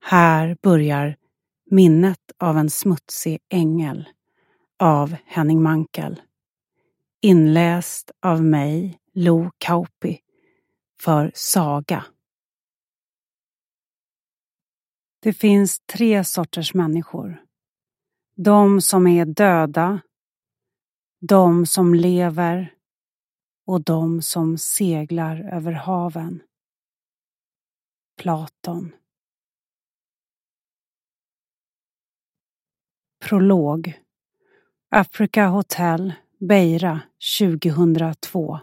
Här börjar Minnet av en smutsig ängel av Henning Mankell. Inläst av mig, Lo Kauppi, för Saga. Det finns 3 sorters människor. De som är döda, de som lever och de som seglar över haven. Platon. Prolog. Africa Hotel, Beira, 2002.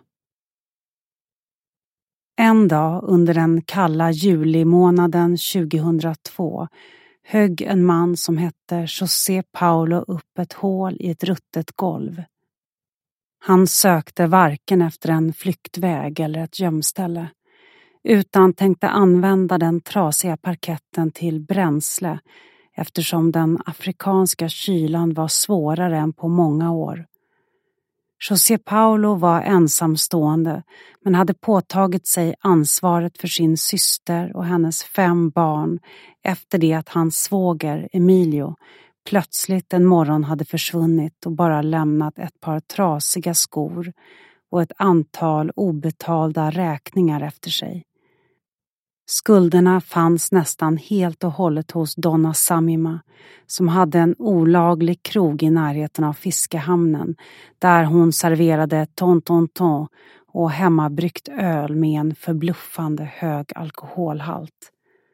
En dag under den kalla julimånaden 2002 högg en man som hette José Paulo upp ett hål i ett ruttet golv. Han sökte varken efter en flyktväg eller ett gömställe, utan tänkte använda den trasiga parketten till bränsle eftersom den afrikanska kylan var svårare än på många år. José Paulo var ensamstående men hade påtagit sig ansvaret för sin syster och hennes 5 barn efter det att hans svåger Emilio plötsligt en morgon hade försvunnit och bara lämnat ett par trasiga skor och ett antal obetalda räkningar efter sig. Skulderna fanns nästan helt och hållet hos Donna Samima, som hade en olaglig krog i närheten av fiskehamnen där hon serverade ton och hemmabryggt öl med en förbluffande hög alkoholhalt.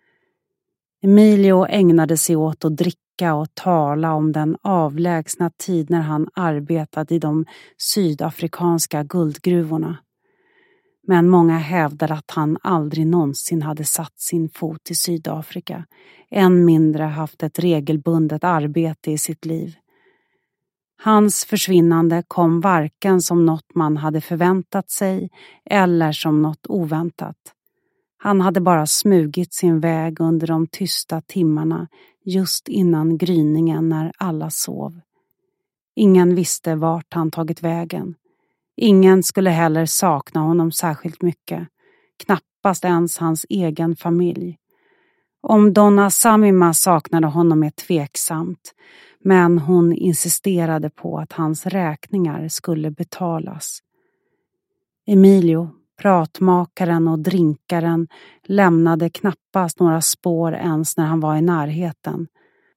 Emilio ägnade sig åt att dricka och tala om den avlägsna tid när han arbetade i de sydafrikanska guldgruvorna. Men många hävdade att han aldrig någonsin hade satt sin fot i Sydafrika, än mindre haft ett regelbundet arbete i sitt liv. Hans försvinnande kom varken som något man hade förväntat sig eller som något oväntat. Han hade bara smugit sin väg under de tysta timmarna just innan gryningen när alla sov. Ingen visste vart han tagit vägen. Ingen skulle heller sakna honom särskilt mycket, knappast ens hans egen familj. Om Donna Samima saknade honom är tveksamt, men hon insisterade på att hans räkningar skulle betalas. Emilio, pratmakaren och drinkaren, lämnade knappast några spår ens när han var i närheten.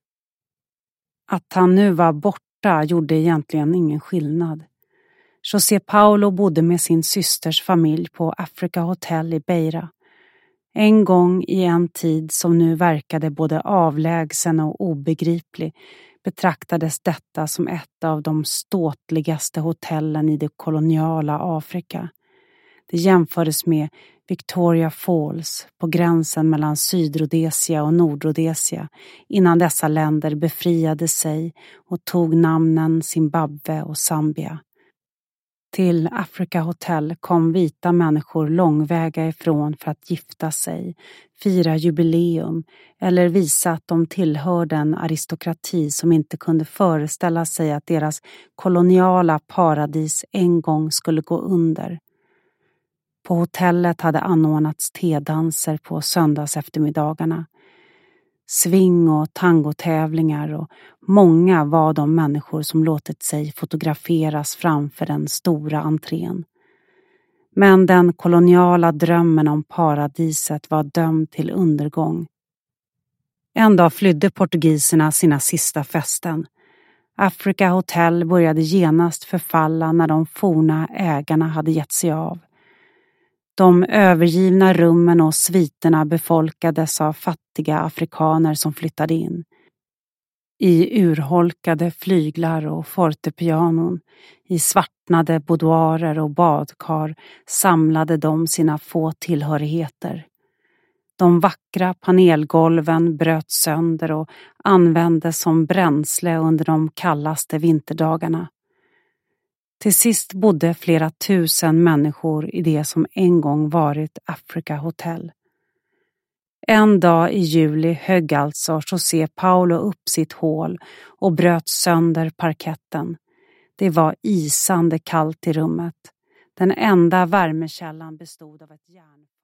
Att han nu var borta gjorde egentligen ingen skillnad. José Paulo bodde med sin systers familj på Africa Hotel i Beira. En gång i en tid som nu verkade både avlägsen och obegriplig betraktades detta som ett av de ståtligaste hotellen i det koloniala Afrika. Det jämfördes med Victoria Falls på gränsen mellan Sydrhodesia och Nordrhodesia innan dessa länder befriade sig och tog namnen Zimbabwe och Zambia. Till Africa Hotel kom vita människor långväga ifrån för att gifta sig, fira jubileum eller visa att de tillhörde en aristokrati som inte kunde föreställa sig att deras koloniala paradis en gång skulle gå under. På hotellet hade anordnats tedanser på söndags eftermiddagarna. Swing- och tangotävlingar och många var de människor som låtit sig fotograferas framför den stora entrén. Men den koloniala drömmen om paradiset var dömd till undergång. En dag flydde portugiserna sina sista fästen. Africa Hotel började genast förfalla när de forna ägarna hade gett sig av. De övergivna rummen och sviterna befolkades av fattiga afrikaner som flyttade in. I urholkade flyglar och fortepianon, i svartnade boudoirer och badkar samlade de sina få tillhörigheter. De vackra panelgolven bröt sönder och användes som bränsle under de kallaste vinterdagarna. Till sist bodde flera tusen människor i det som en gång varit Africa Hotel. En dag i juli högg alltså José Paulo upp sitt hål och bröt sönder parketten. Det var isande kallt i rummet. Den enda värmekällan bestod av ett järn.